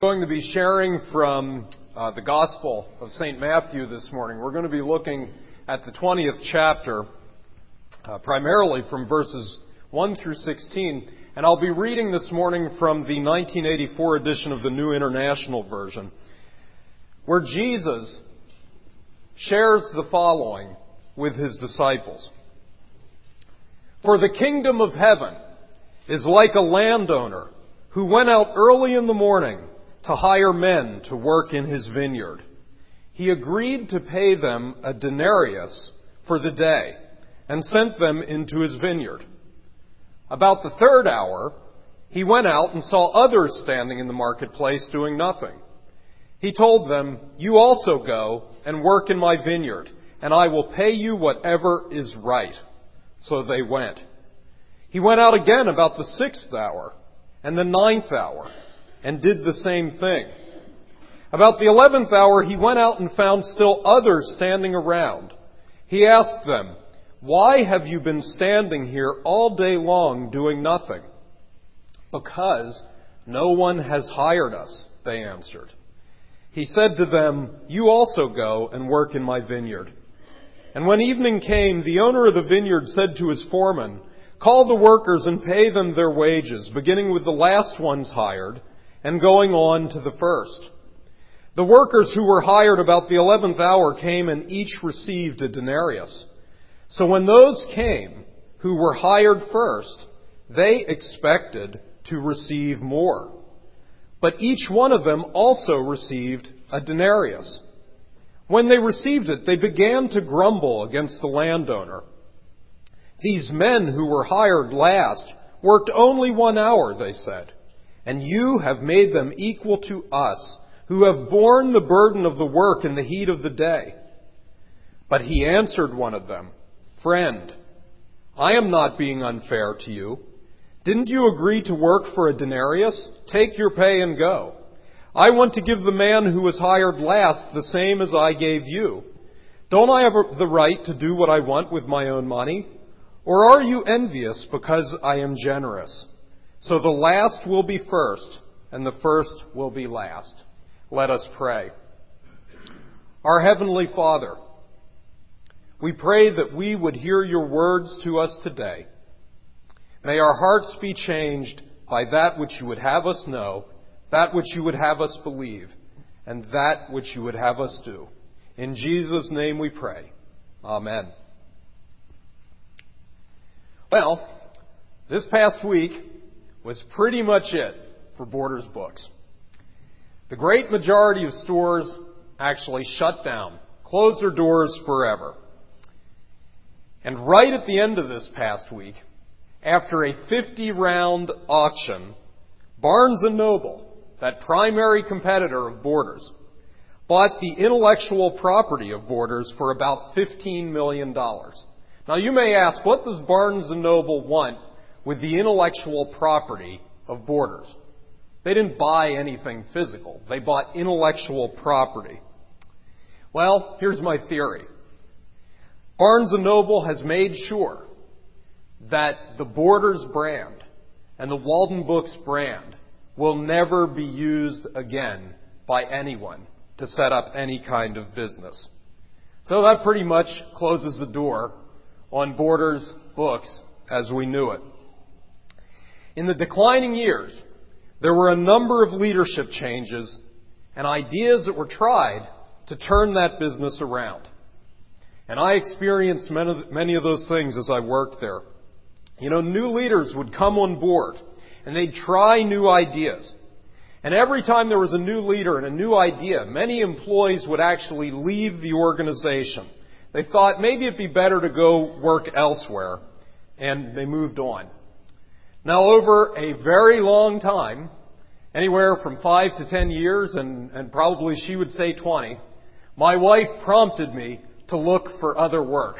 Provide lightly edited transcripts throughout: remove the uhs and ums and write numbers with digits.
Going to be sharing from the Gospel of St. Matthew this morning. We're going to be looking at the 20th chapter, primarily from verses 1 through 16, and I'll be reading this morning from the 1984 edition of the New International Version, where Jesus shares the following with his disciples. For the kingdom of heaven is like a landowner who went out early in the morning to hire men to work in his vineyard. He agreed to pay them a denarius for the day and sent them into his vineyard. About the third hour, he went out and saw others standing in the marketplace doing nothing. He told them, "You also go and work in my vineyard, and I will pay you whatever is right." So they went. He went out again about the 6th hour and the 9th hour, and did the same thing. About the 11th hour, he went out and found still others standing around. He asked them, "Why have you been standing here all day long doing nothing?" "Because no one has hired us," they answered. He said to them, "You also go and work in my vineyard." And when evening came, the owner of the vineyard said to his foreman, "Call the workers and pay them their wages, beginning with the last ones hired, and going on to the first." The workers who were hired about the 11th hour came and each received a denarius. So when those came who were hired first, they expected to receive more. But each one of them also received a denarius. When they received it, they began to grumble against the landowner. "These men who were hired last worked only 1 hour," they said. "And you have made them equal to us, who have borne the burden of the work in the heat of the day." But he answered one of them, "Friend, I am not being unfair to you. Didn't you agree to work for a denarius? Take your pay and go. I want to give the man who was hired last the same as I gave you. Don't I have the right to do what I want with my own money? Or are you envious because I am generous? So the last will be first, and the first will be last." Let us pray. Our Heavenly Father, we pray that we would hear your words to us today. May our hearts be changed by that which you would have us know, that which you would have us believe, and that which you would have us do. In Jesus' name we pray. Amen. Well, this past week was pretty much it for Borders Books. The great majority of stores actually shut down, closed their doors forever. And right at the end of this past week, after a 50-round auction, Barnes & Noble, that primary competitor of Borders, bought the intellectual property of Borders for about $15 million. Now you may ask, what does Barnes & Noble want with the intellectual property of Borders? They didn't buy anything physical. They bought intellectual property. Well, here's my theory. Barnes & Noble has made sure that the Borders brand and the Walden Books brand will never be used again by anyone to set up any kind of business. So that pretty much closes the door on Borders Books as we knew it. In the declining years, there were a number of leadership changes and ideas that were tried to turn that business around. And I experienced many of those things as I worked there. You know, new leaders would come on board and they'd try new ideas. And every time there was a new leader and a new idea, many employees would actually leave the organization. They thought maybe it'd be better to go work elsewhere, and they moved on. Now, over a very long time, anywhere from 5 to 10 years, and probably she would say 20, my wife prompted me to look for other work.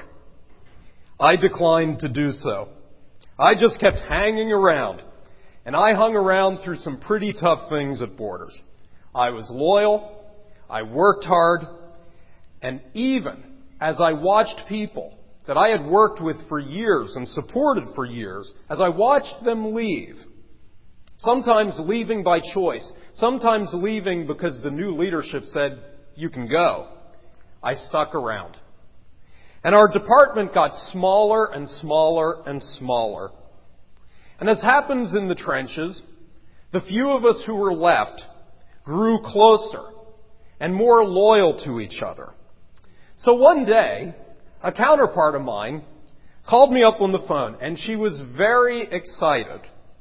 I declined to do so. I just kept hanging around, and I hung around through some pretty tough things at Borders. I was loyal, I worked hard, and even as I watched people that I had worked with for years and supported for years, as I watched them leave, sometimes leaving by choice, sometimes leaving because the new leadership said, "You can go," I stuck around. And our department got smaller and smaller and smaller. And as happens in the trenches, the few of us who were left grew closer and more loyal to each other. So one day, a counterpart of mine called me up on the phone, and she was very excited.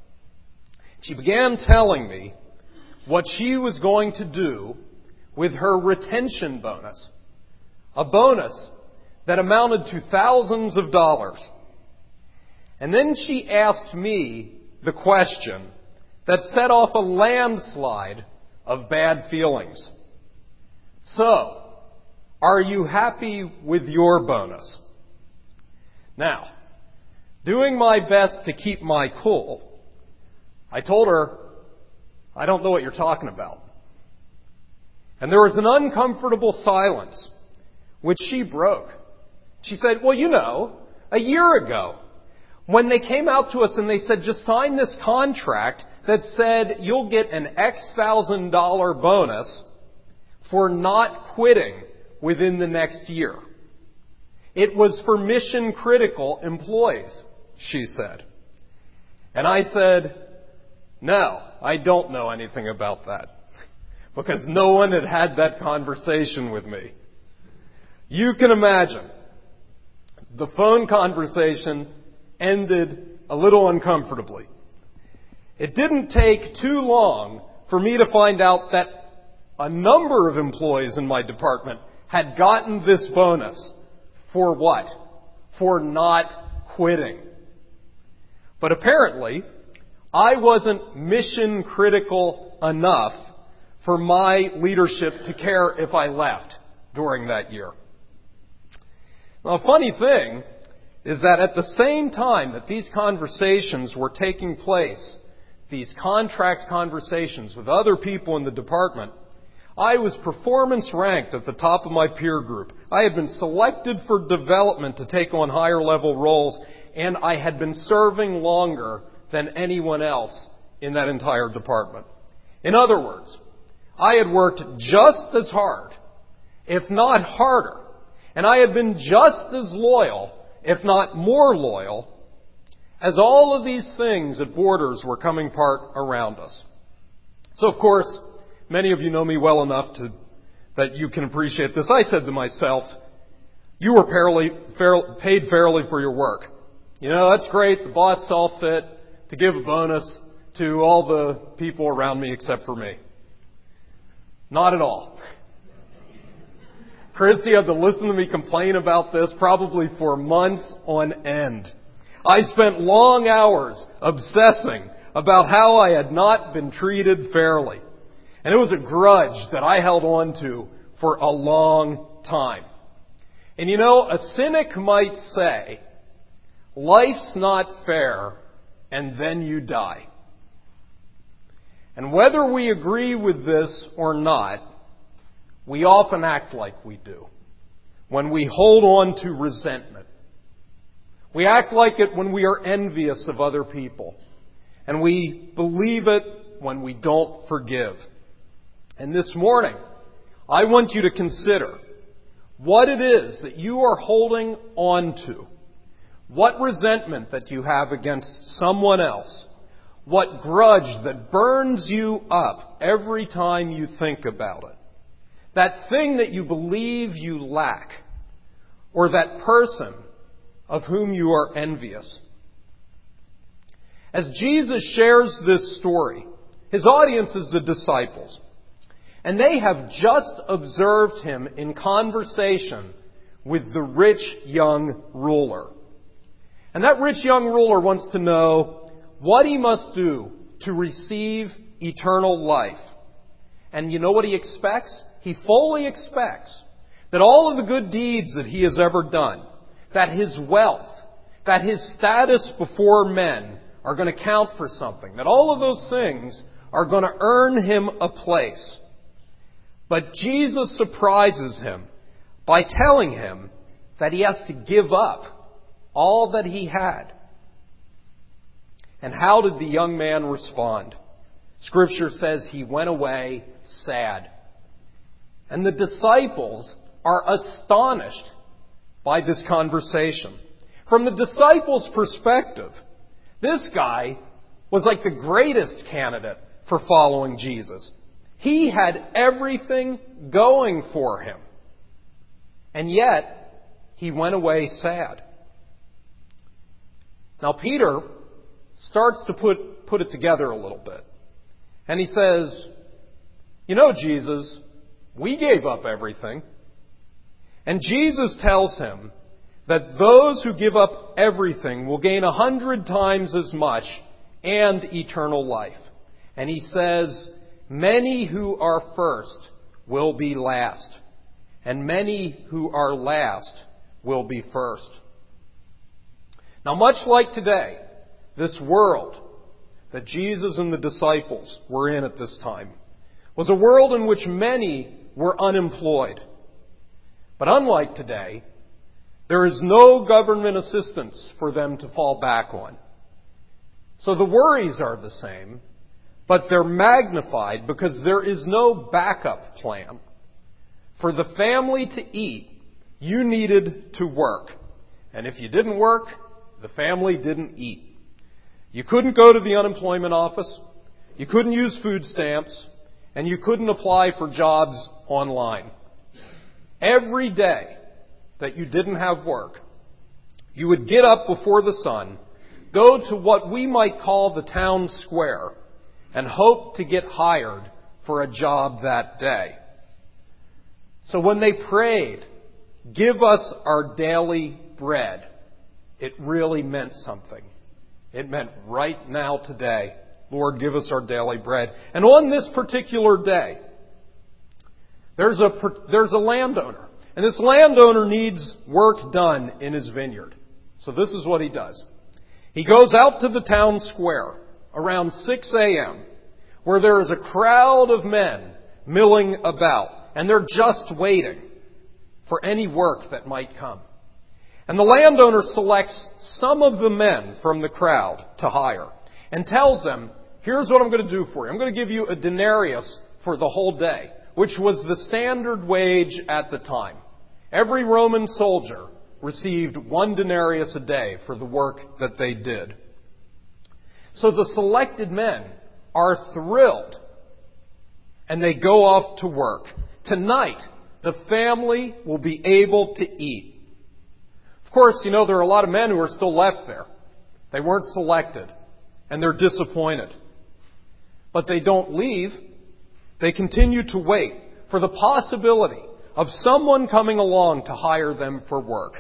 She began telling me what she was going to do with her retention bonus, a bonus that amounted to thousands of dollars. And then she asked me the question that set off a landslide of bad feelings. "So, are you happy with your bonus?" Now, doing my best to keep my cool, I told her, "I don't know what you're talking about." And there was an uncomfortable silence, which she broke. She said, "Well, a year ago, when they came out to us and they said, just sign this contract that said you'll get an X $1,000 bonus for not quitting within the next year. It was for mission-critical employees," she said. And I said, "No, I don't know anything about that," because no one had had that conversation with me. You can imagine, the phone conversation ended a little uncomfortably. It didn't take too long for me to find out that a number of employees in my department had gotten this bonus. For what? For not quitting. But apparently, I wasn't mission critical enough for my leadership to care if I left during that year. Now, a funny thing is that at the same time that these conversations were taking place, these contract conversations with other people in the department, I was performance ranked at the top of my peer group. I had been selected for development to take on higher level roles, and I had been serving longer than anyone else in that entire department. In other words, I had worked just as hard, if not harder, and I had been just as loyal, if not more loyal, as all of these things at Borders were coming apart around us. So, of course, many of you know me well enough that you can appreciate this. I said to myself, "You were paid fairly for your work. That's great. The boss saw fit to give a bonus to all the people around me except for me." Not at all. Christy had to listen to me complain about this probably for months on end. I spent long hours obsessing about how I had not been treated fairly. And it was a grudge that I held on to for a long time. And a cynic might say, life's not fair, and then you die. And whether we agree with this or not, we often act like we do when we hold on to resentment. We act like it when we are envious of other people. And we believe it when we don't forgive. And this morning, I want you to consider what it is that you are holding on to. What resentment that you have against someone else. What grudge that burns you up every time you think about it. That thing that you believe you lack. Or that person of whom you are envious. As Jesus shares this story, His audience is the disciples. And they have just observed Him in conversation with the rich young ruler. And that rich young ruler wants to know what he must do to receive eternal life. And you know what he expects? He fully expects that all of the good deeds that he has ever done, that his wealth, that his status before men are going to count for something, that all of those things are going to earn him a place. But Jesus surprises him by telling him that he has to give up all that he had. And how did the young man respond? Scripture says he went away sad. And the disciples are astonished by this conversation. From the disciples' perspective, this guy was like the greatest candidate for following Jesus. He had everything going for him. And yet, he went away sad. Now Peter starts to put it together a little bit. And he says, "You know, Jesus, we gave up everything." And Jesus tells him that those who give up everything will gain 100 times as much and eternal life. And he says, "Many who are first will be last, and many who are last will be first." Now, much like today, this world that Jesus and the disciples were in at this time was a world in which many were unemployed. But unlike today, there is no government assistance for them to fall back on. So the worries are the same, but they're magnified because there is no backup plan. For the family to eat, you needed to work. And if you didn't work, the family didn't eat. You couldn't go to the unemployment office, you couldn't use food stamps, and you couldn't apply for jobs online. Every day that you didn't have work, you would get up before the sun, go to what we might call the town square, and hope to get hired for a job that day. So when they prayed, "Give us our daily bread," it really meant something. It meant right now today, "Lord, give us our daily bread." And on this particular day, there's a landowner. And this landowner needs work done in his vineyard. So this is what he does. He goes out to the town square around 6 a.m., where there is a crowd of men milling about. And they're just waiting for any work that might come. And the landowner selects some of the men from the crowd to hire and tells them, "Here's what I'm going to do for you. I'm going to give you a denarius for the whole day," which was the standard wage at the time. Every Roman soldier received 1 denarius a day for the work that they did. So the selected men are thrilled and they go off to work. Tonight, the family will be able to eat. Of course, there are a lot of men who are still left there. They weren't selected, and they're disappointed. But they don't leave. They continue to wait for the possibility of someone coming along to hire them for work.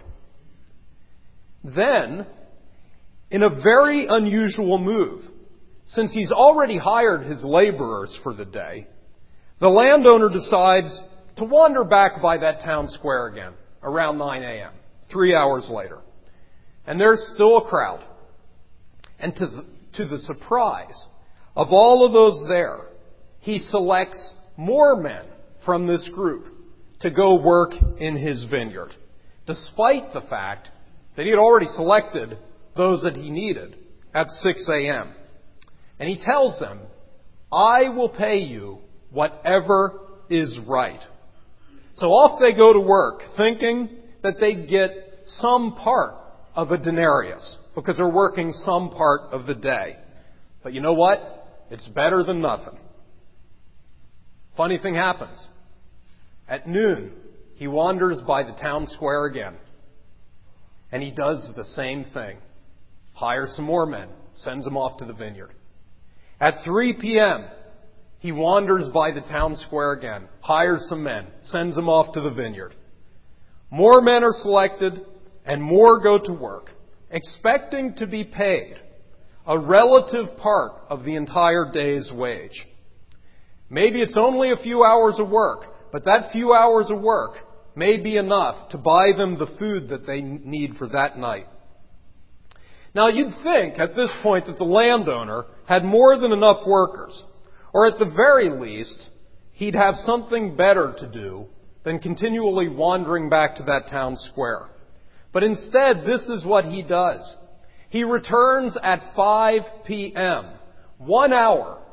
Then, in a very unusual move, since he's already hired his laborers for the day, the landowner decides to wander back by that town square again around 9 a.m., 3 hours later. And there's still a crowd. And to the surprise of all of those there, he selects more men from this group to go work in his vineyard, despite the fact that he had already selected those that he needed at 6 a.m. And he tells them, "I will pay you whatever is right." So off they go to work, thinking that they'd get some part of a denarius, because they're working some part of the day. But you know what? It's better than nothing. Funny thing happens. At noon, he wanders by the town square again. And he does the same thing. Hires some more men, sends them off to the vineyard. At 3 p.m., he wanders by the town square again, hires some men, sends them off to the vineyard. More men are selected, and more go to work, expecting to be paid a relative part of the entire day's wage. Maybe it's only a few hours of work, but that few hours of work may be enough to buy them the food that they need for that night. Now, you'd think at this point that the landowner had more than enough workers, or at the very least, he'd have something better to do than continually wandering back to that town square. But instead, this is what he does. He returns at 5 p.m., 1 hour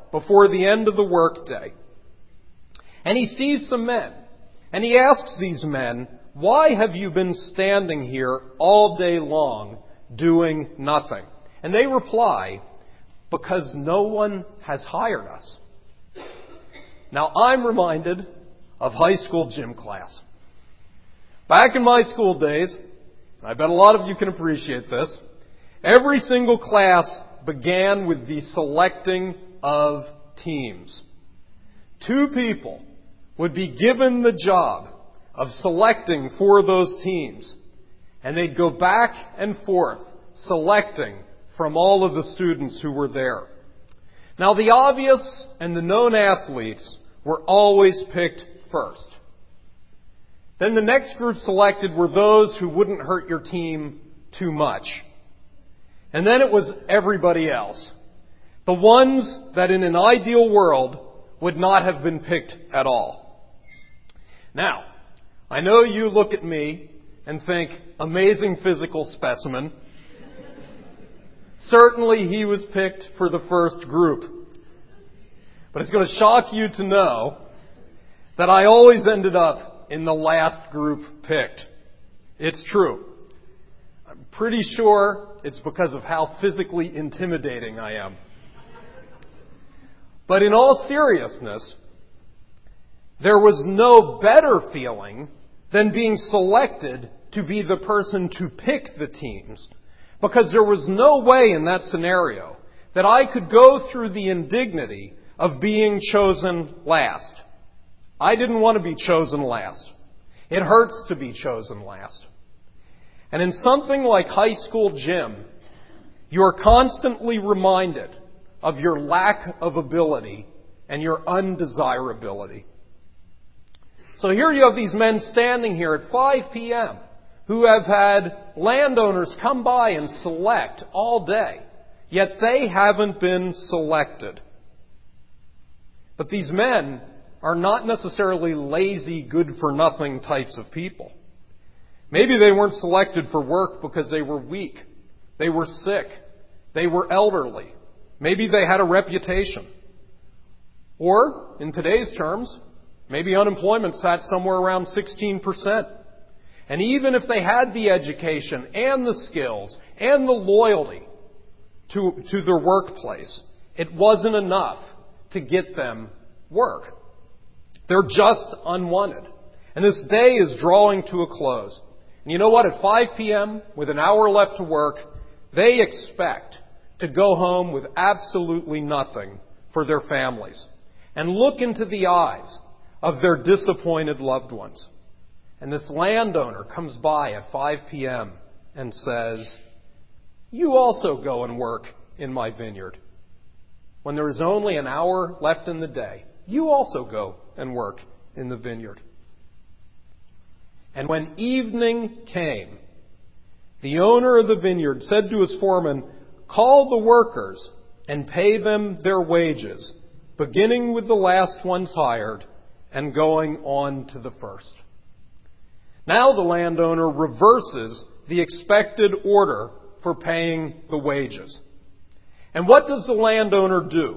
before the end of the workday. And he sees some men, and he asks these men, "Why have you been standing here all day long doing nothing?" And they reply, "Because no one has hired us." Now, I'm reminded of high school gym class. Back in my school days, and I bet a lot of you can appreciate this, every single class began with the selecting of teams. Two people would be given the job of selecting for those teams, and they'd go back and forth selecting from all of the students who were there. Now, the obvious and the known athletes were always picked first. Then the next group selected were those who wouldn't hurt your team too much. And then it was everybody else. The ones that in an ideal world would not have been picked at all. Now, I know you look at me and think, amazing physical specimen. Certainly he was picked for the first group. But it's going to shock you to know that I always ended up in the last group picked. It's true. I'm pretty sure it's because of how physically intimidating I am. But in all seriousness, there was no better feeling than being selected to be the person to pick the teams, because there was no way in that scenario that I could go through the indignity of being chosen last. I didn't want to be chosen last. It hurts to be chosen last. And in something like high school gym, you are constantly reminded of your lack of ability and your undesirability. So here you have these men standing here at 5 p.m. who have had landowners come by and select all day, yet they haven't been selected. But these men are not necessarily lazy, good-for-nothing types of people. Maybe they weren't selected for work because they were weak, they were sick, they were elderly. Maybe they had a reputation. Or, in today's terms, maybe unemployment sat somewhere around 16%. And even if they had the education and the skills and the loyalty to their workplace, it wasn't enough to get them work. They're just unwanted. And this day is drawing to a close. And you know what? At 5 p.m., with an hour left to work, they expect to go home with absolutely nothing for their families and look into the eyes of their disappointed loved ones. And this landowner comes by at 5 p.m. and says, "You also go and work in my vineyard. When there is only an hour left in the day, you also go and work in the vineyard." And when evening came, the owner of the vineyard said to his foreman, "Call the workers and pay them their wages, beginning with the last ones hired and going on to the first." Now the landowner reverses the expected order for paying the wages. And what does the landowner do?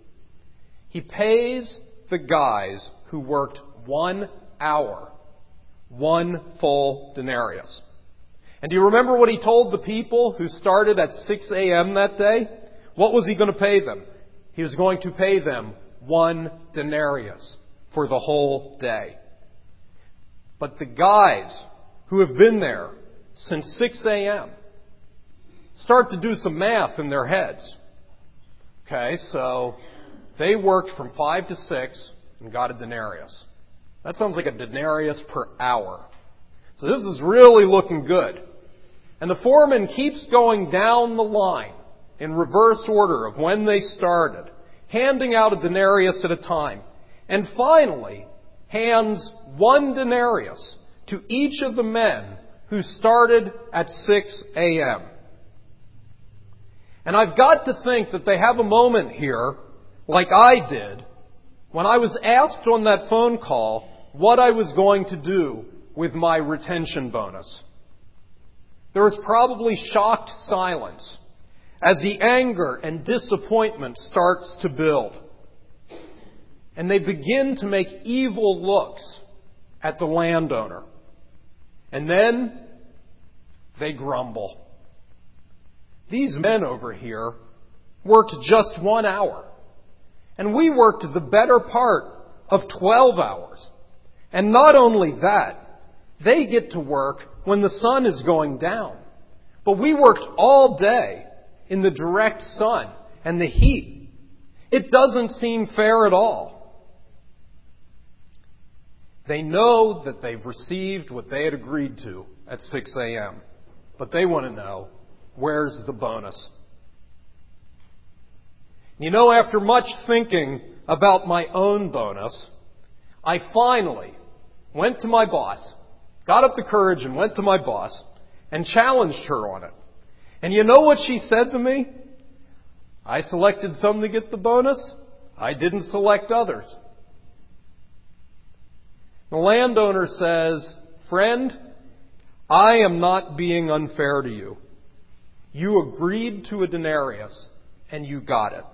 He pays the guys who worked 1 hour, 1 full denarius. And do you remember what he told the people who started at 6 a.m. that day? What was he going to pay them? He was going to pay them 1 denarius for the whole day. But the guys who have been there since 6 a.m. start to do some math in their heads. Okay, so they worked from 5 to 6 and got a denarius. That sounds like a denarius per hour. So this is really looking good. And the foreman keeps going down the line in reverse order of when they started, handing out a denarius at a time. And finally, hands 1 denarius to each of the men who started at 6 a.m. And I've got to think that they have a moment here, like I did, when I was asked on that phone call what I was going to do with my retention bonus. There was probably shocked silence as the anger and disappointment starts to build. and they begin to make evil looks at the landowner. And then they grumble. These men over here worked just 1 hour, and we worked the better part of 12 hours. And not only that, they get to work when the sun is going down. But we worked all day in the direct sun and the heat. It doesn't seem fair at all. They know that they've received what they had agreed to at 6 a.m., but they want to know, where's the bonus? You know, after much thinking about my own bonus, I finally went to my boss, got up the courage and went to my boss and challenged her on it. And you know what she said to me? I selected some to get the bonus. I didn't select others. The landowner says, friend, I am not being unfair to you. You agreed to a denarius and you got it.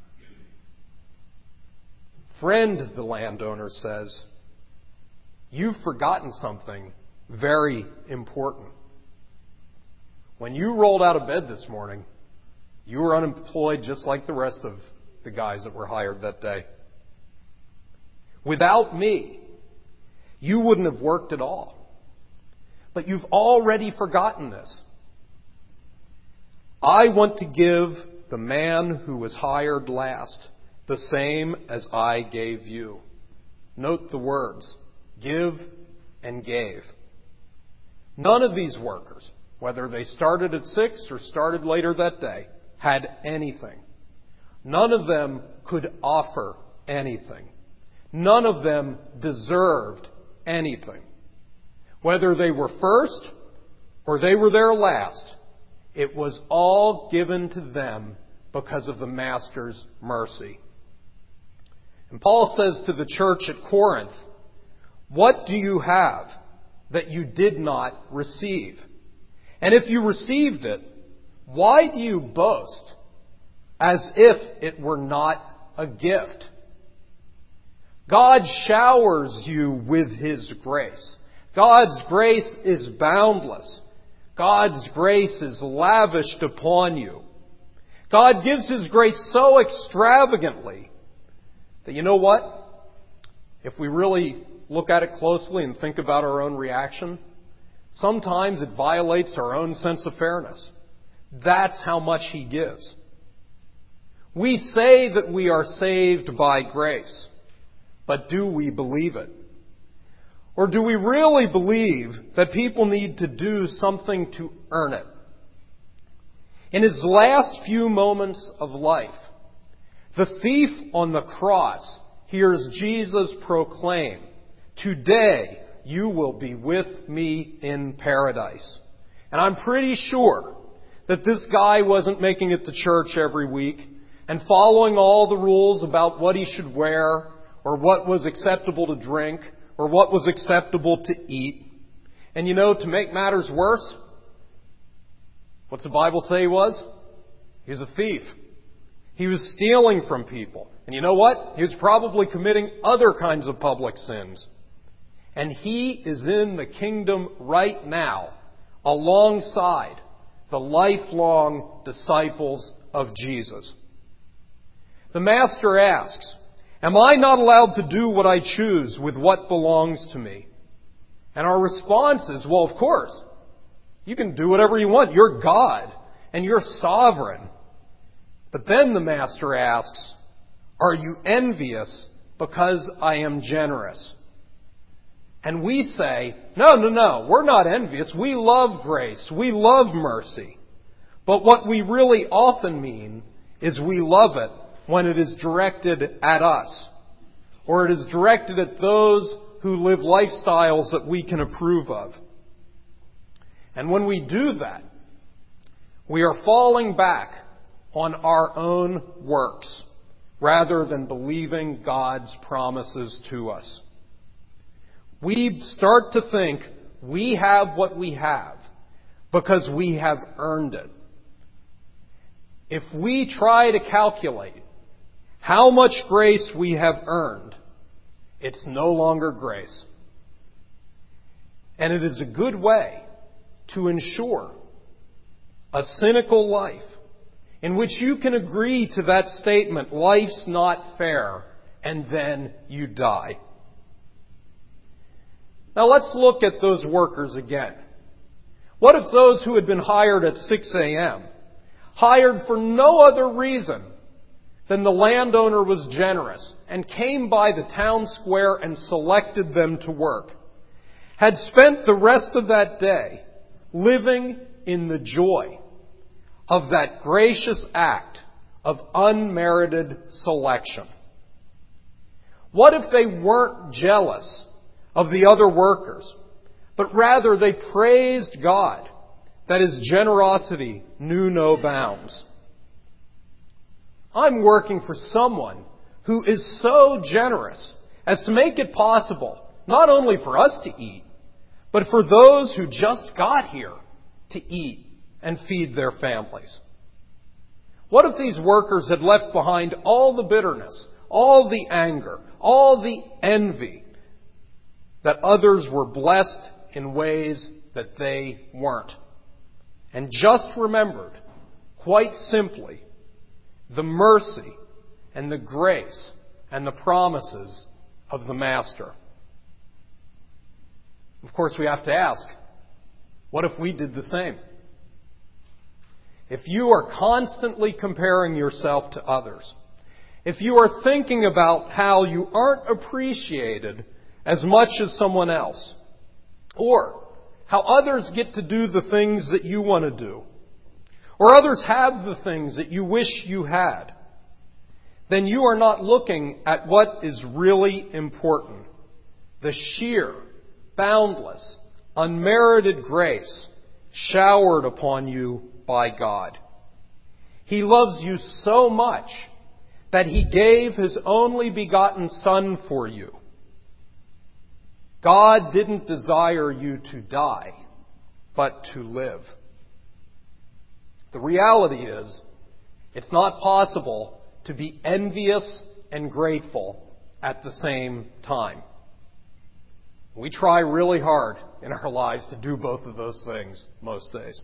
Friend, the landowner says, you've forgotten something very important. When you rolled out of bed this morning, you were unemployed just like the rest of the guys that were hired that day. Without me, you wouldn't have worked at all. But you've already forgotten this. I want to give the man who was hired last the same as I gave you. Note the words, give and gave. None of these workers, whether they started at 6 or started later that day, had anything. None of them could offer anything. None of them deserved anything. Whether they were first or they were there last, it was all given to them because of the Master's mercy. And Paul says to the church at Corinth, what do you have that you did not receive? And if you received it, why do you boast as if it were not a gift? God showers you with His grace. God's grace is boundless. God's grace is lavished upon you. God gives His grace so extravagantly that, you know what? If we really look at it closely and think about our own reaction, sometimes it violates our own sense of fairness. That's how much He gives. We say that we are saved by grace, but do we believe it? Or do we really believe that people need to do something to earn it? In His last few moments of life, the thief on the cross hears Jesus proclaim, today you will be with me in paradise. And I'm pretty sure that this guy wasn't making it to church every week and following all the rules about what he should wear or what was acceptable to drink or what was acceptable to eat. And you know, to make matters worse, what's the Bible say he was? He was a thief. He was stealing from people. And you know what? He was probably committing other kinds of public sins. And he is in the kingdom right now alongside the lifelong disciples of Jesus. The Master asks, am I not allowed to do what I choose with what belongs to me? And our response is, well, of course. You can do whatever you want. You're God and you're sovereign. But then the Master asks, are you envious because I am generous? And we say, no, we're not envious. We love grace. We love mercy. But what we really often mean is we love it when it is directed at us, or it is directed at those who live lifestyles that we can approve of. And when we do that, we are falling back on our own works rather than believing God's promises to us. We start to think we have what we have because we have earned it. If we try to calculate how much grace we have earned, it's no longer grace. And it is a good way to ensure a cynical life in which you can agree to that statement, life's not fair, and then you die. Now let's look at those workers again. What if those who had been hired at 6 a.m., hired for no other reason than the landowner was generous and came by the town square and selected them to work, had spent the rest of that day living in the joy of that gracious act of unmerited selection? What if they weren't jealous of the other workers, but rather they praised God that His generosity knew no bounds? I'm working for someone who is so generous as to make it possible not only for us to eat, but for those who just got here to eat and feed their families. What if these workers had left behind all the bitterness, all the anger, all the envy that others were blessed in ways that they weren't, and just remembered, quite simply, the mercy and the grace and the promises of the Master? Of course, we have to ask, what if we did the same? If you are constantly comparing yourself to others, if you are thinking about how you aren't appreciated as much as someone else, or how others get to do the things that you want to do, or others have the things that you wish you had, then you are not looking at what is really important: the sheer, boundless, unmerited grace showered upon you by God. He loves you so much that He gave His only begotten Son for you. God didn't desire you to die, but to live. The reality is, it's not possible to be envious and grateful at the same time. We try really hard in our lives to do both of those things most days.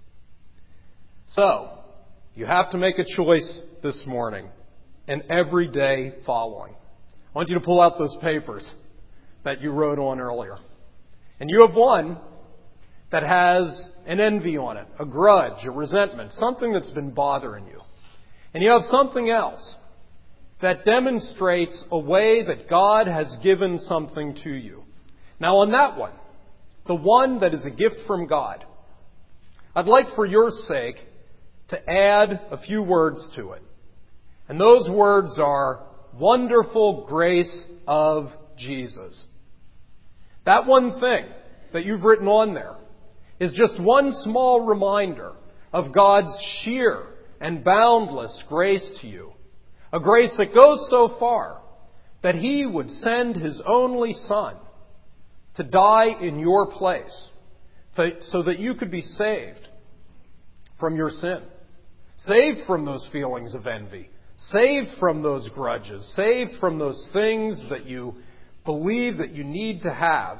So, you have to make a choice this morning and every day following. I want you to pull out those papers that you wrote on earlier. And you have one that has an envy on it, a grudge, a resentment, something that's been bothering you. And you have something else that demonstrates a way that God has given something to you. Now on that one, the one that is a gift from God, I'd like for your sake to add a few words to it. And those words are, wonderful grace of Jesus. That one thing that you've written on there is just one small reminder of God's sheer and boundless grace to you. A grace that goes so far that He would send His only Son to die in your place so that you could be saved from your sin. Saved from those feelings of envy. Saved from those grudges. Saved from those things that you believe that you need to have.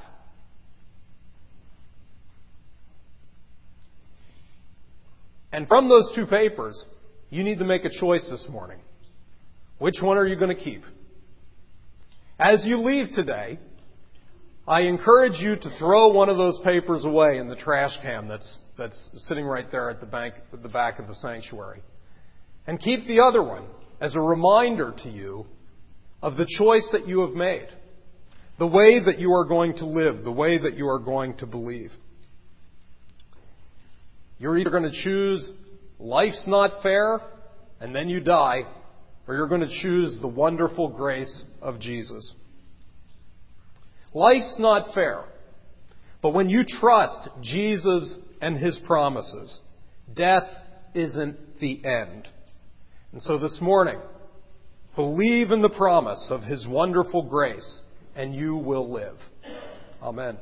And from those two papers, you need to make a choice this morning. Which one are you going to keep? As you leave today, I encourage you to throw one of those papers away in the trash can that's sitting right there at the back of the sanctuary. And keep the other one as a reminder to you of the choice that you have made. The way that you are going to live. The way that you are going to believe. You're either going to choose life's not fair and then you die, or you're going to choose the wonderful grace of Jesus. Life's not fair, but when you trust Jesus and His promises, death isn't the end. And so this morning, believe in the promise of His wonderful grace and you will live. Amen.